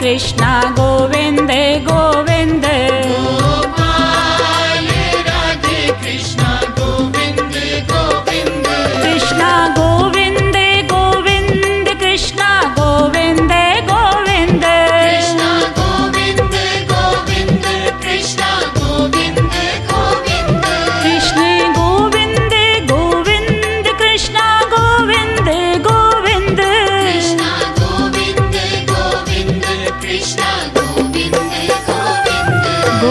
कृष्णा गोविंद गोविंद। गोपाल राधे कृष्णा गोविंद गोविंद। कृष्णा गोविंद गोविंद कृष्णा गोविंद गोविंद। कृष्णा गोविंद गोविंद कृष्णा गोविंद गोविंद। कृष्ण गोविंद गोविंद कृष्णा गोविंद गोविंद। कृष्णा गोविंद गोविंद कृष्णा गोविंद गोविंद।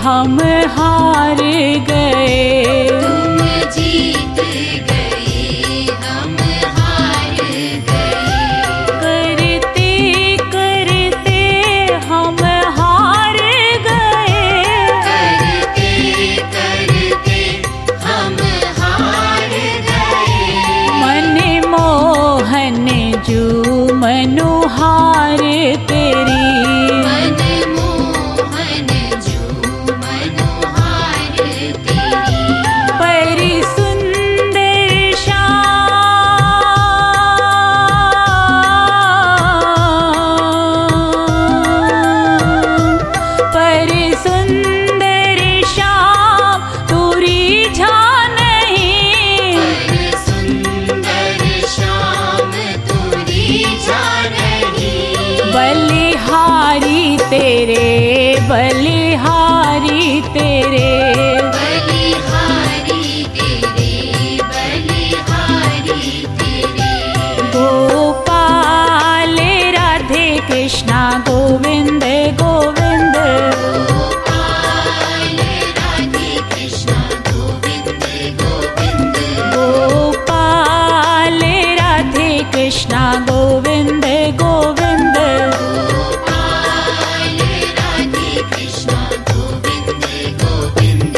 हम हार गए। तुम जीत गए, हम हार गए। करते करते हम हार गए। करते करते हम हार गए। मन मोहन जू मनोहार तेरी। मन मोहन जू मनोहार तेरी। परि सुंदर श्याम, परि सुंदर श्याम तुरी झा नहीं। पर सुंदर श्याम तुरी जा रही। बलिहारी तेरे, बलिहारी तेरे। बलिहारी तेरे, बलिहारी तेरे। गोपाल राधे कृष्णा गोविंद गोविंद। गोपाल राधे कृष्णा गोविंद गोविंद। गोपाल राधे कृष्णा गोविंद गोविंद। गोपाल राधे कृष्णा गोविंद गोविंद।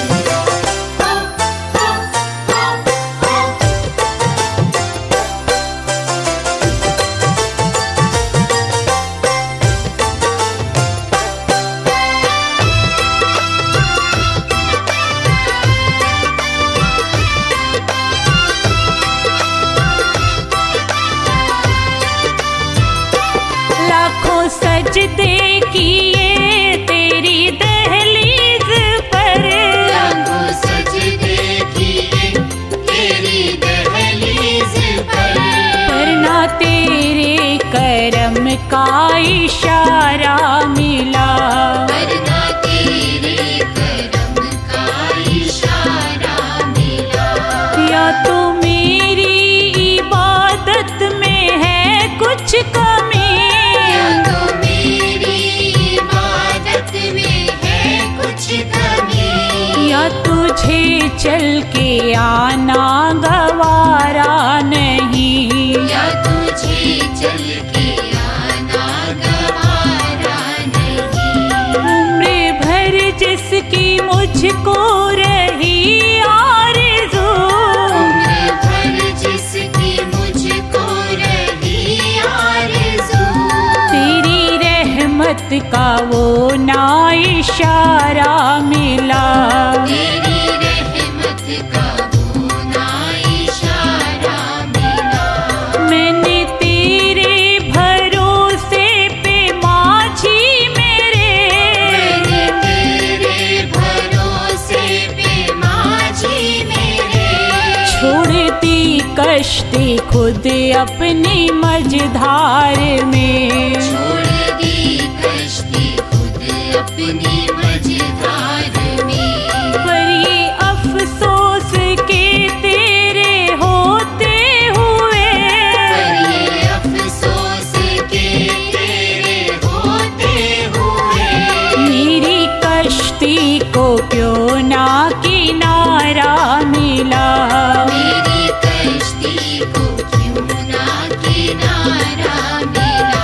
लाखों सजदे किए तेरी दहलीज पर। लाखों सजदे किए तेरी दहलीज पर। पर ना तेरे करम का इशारा मिला। वरना तेरे करम का इशारा मिला। या तो मेरी इबादत में है कुछ कमी। या तो मेरी इबादत में है कुछ कमी। या तुझे चल के आना गवारा नहीं। या तुझे चल के आना गवारा नहीं। उम्र भर जिसकी मुझको रही आरज़ू। उम्र भर जिसकी मुझको रही आरज़ू। तेरी रहमत का वो ना इशारा मिला। तेरी रहमत का वो ना इशारा मिला। मैंने तेरे भरोसे पे माझी मेरे। मैंने तेरे भरोसे पे माझी मेरे। छोड़ दी कश्ती खुद अपनी मझधार में। छोड़ दी कश्ती खुद अपनी मझधार में। पर ये अफसोस के तेरे होते हुए। पर ये अफसोस के तेरे होते हुए। मेरी कश्ती को क्यों ना किनारा मिला। मेरी कश्ती को क्यों ना किनारा मिला।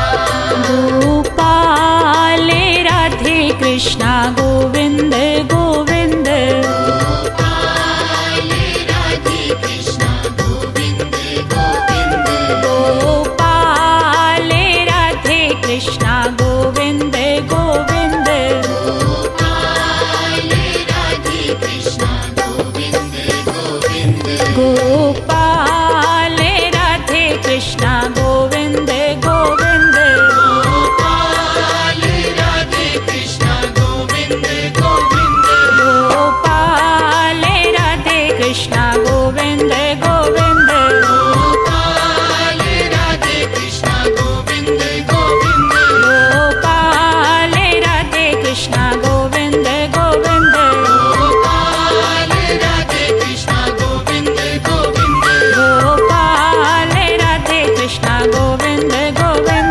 गोपाल राधे कृष्णा गोविंद गोविंद। गोपाल राधे कृष्णा गोविंद गोविंद। गोपाल राधे कृष्णा गोविंद गोविंद। गोपाल राधे कृष्णा गोविंद गोविंद। गोपाल राधे कृष्णा गोविंद गोविंद। गोपाल राधे कृष्णा गोविंद गोविंद। गोपाल राधे कृष्णा गोविंद गोविंद। गोपाल राधे कृष्णा गोविंद गोविंद। गोपाल राधे कृष्णा गोविंद गोविंद। गोपाल राधे कृष्णा गोविंद गोविंद। गोपाल राधे कृष्णा गोविंद गोविंद।